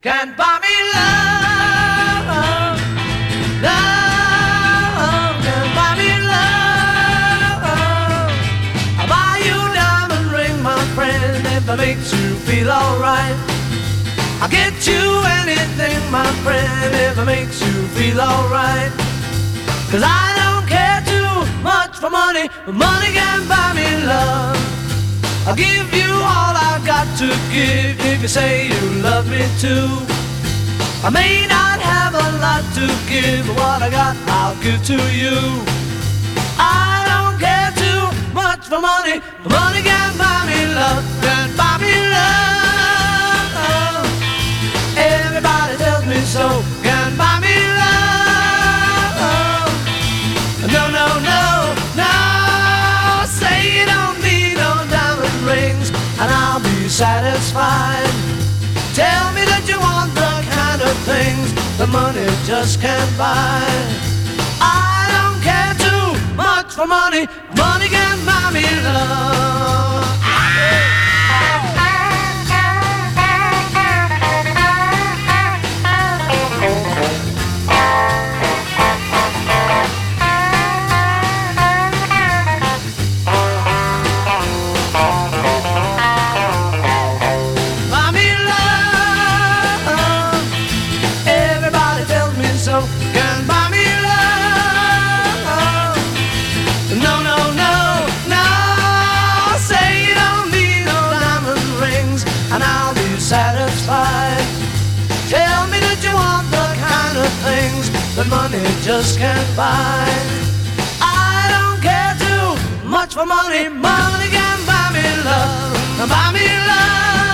Can't buy me love, love, can't buy me love. I'll buy you a diamond ring, my friend, if that makes you feel alright. I'll get you anything, my friend, if it makes you feel alright. 'Cause I don't care too much for money, but money can't buy me love. I'll give you all I've got to give if you say you love me too. I may not have a lot to give, but what I got I'll give to you. I don't care too much for money, but money can't buy me love. Can't buy me love. Everybody tells me so. Can't buy me love. No, no, no, no. Say you don't need no diamond rings and I'll be satisfied. Tell me that you want the kind of things that money just can't buy. I don't care too much for money. Money can't buy me love. Can't buy me love. No, no, no, no. Say you don't need no diamond rings and I'll be satisfied. Tell me that you want the kind of things that money just can't buy. I don't care too much for money. Money can't buy me love. Buy me love.